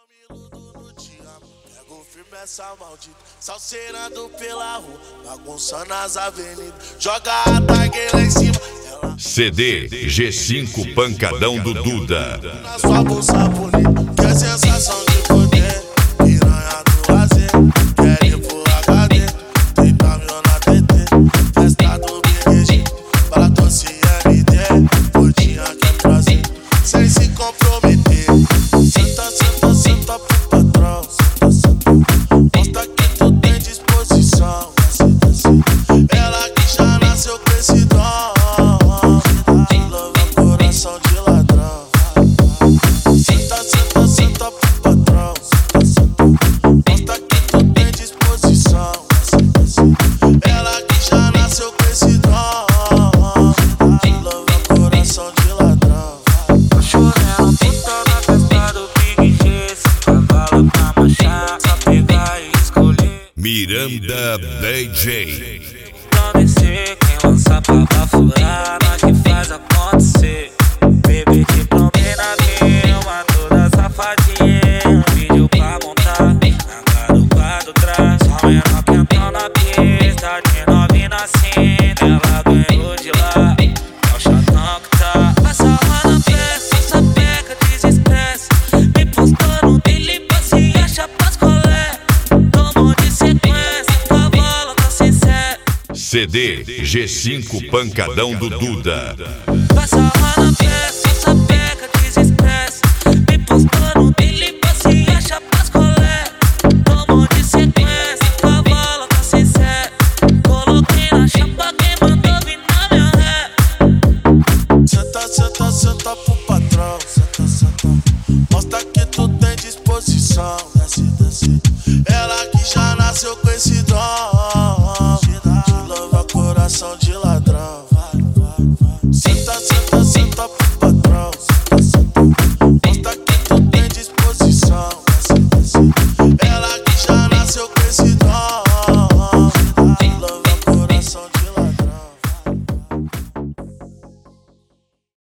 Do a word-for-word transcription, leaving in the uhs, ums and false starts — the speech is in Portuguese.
Não me iludo no te amo. Pego firme essa maldita, salseirando pela rua, bagunçando as avenidas. Joga a tag lá em cima. Ela... C D G cinco Pancadão do Duda. Na sua bolsa bonita, que é sensação de poder. Piranha do lazer, quer ir pro H D. trinta mil na T T, festa do B G G. Para doce M D, gordinha quer prazer, sem se comprometer. Senta, senta, senta pro patrão. Senta, senta, mostra que tu tem disposição. Ela que já nasceu com esse dom, leva coração de ladrão. Senta, senta, senta pro patrão. Senta, senta, mostra que tu tem disposição. Ela que já nasceu com esse dom, leva coração de ladrão. Chorando, puta na festa do Big G. Se cavalo pra marchar, pra pegar e escolher. Miranda D J. Pra descer, quem lança pra bafurar, nós que faz acontecer. Bebê de promena mesma, toda safadinha. Vídeo pra montar, na garupa do trás. Só menor que entrou na pista, de novinha na cinta. Ela ganhou de lá, é o chatão que tá. Passa lá na festa, essa peca desestresse. Me postou no dele pra se achar pras colé. Tomou de sequência, cavalo tá sincero. C D G cinco Pancadão do Duda. Passa lá na festa, essa peca desestresse. Me postou no dele pra se achar pras colé. Tomou de sequência, cavalo tá sincero. Coloquei na chapa quem mandou vir na minha ré. Senta, senta, senta pro patrão. Senta, senta, mostra que tu tem disposição.